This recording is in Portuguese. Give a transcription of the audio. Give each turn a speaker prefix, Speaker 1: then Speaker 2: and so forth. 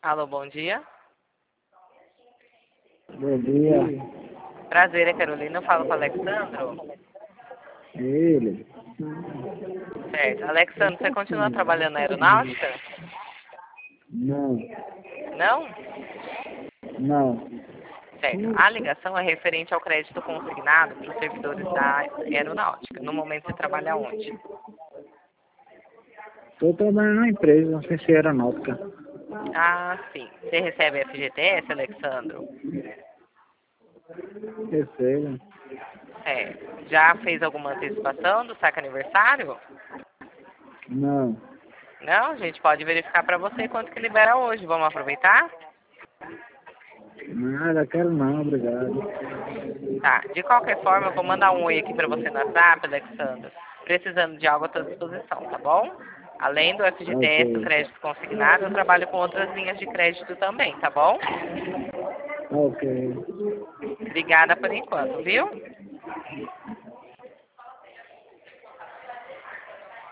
Speaker 1: Alô, bom dia.
Speaker 2: Bom dia.
Speaker 1: Prazer, é Carolina. Eu falo com o Alexandro.
Speaker 2: Ele.
Speaker 1: Certo. Alexandro, você continua trabalhando na aeronáutica?
Speaker 2: Não.
Speaker 1: Não?
Speaker 2: Não.
Speaker 1: Certo. A ligação é referente ao crédito consignado para os servidores da aeronáutica. No momento você trabalha onde?
Speaker 2: Estou trabalhando na empresa, não sei se é aeronáutica.
Speaker 1: Ah, sim. Você recebe FGTS, Alexandro?
Speaker 2: Recebo.
Speaker 1: Certo. Já fez alguma antecipação do saque aniversário?
Speaker 2: Não.
Speaker 1: Não? A gente pode verificar para você quanto que libera hoje. Vamos aproveitar?
Speaker 2: Nada, quero não, obrigado.
Speaker 1: Tá. De qualquer forma, eu vou mandar um oi aqui para você no WhatsApp, Alexandro. Precisando de algo à sua disposição, tá bom? Além do FGTS, do
Speaker 2: Ok.
Speaker 1: crédito consignado, eu trabalho com outras linhas de crédito também, tá bom?
Speaker 2: Ok.
Speaker 1: Obrigada por enquanto, viu?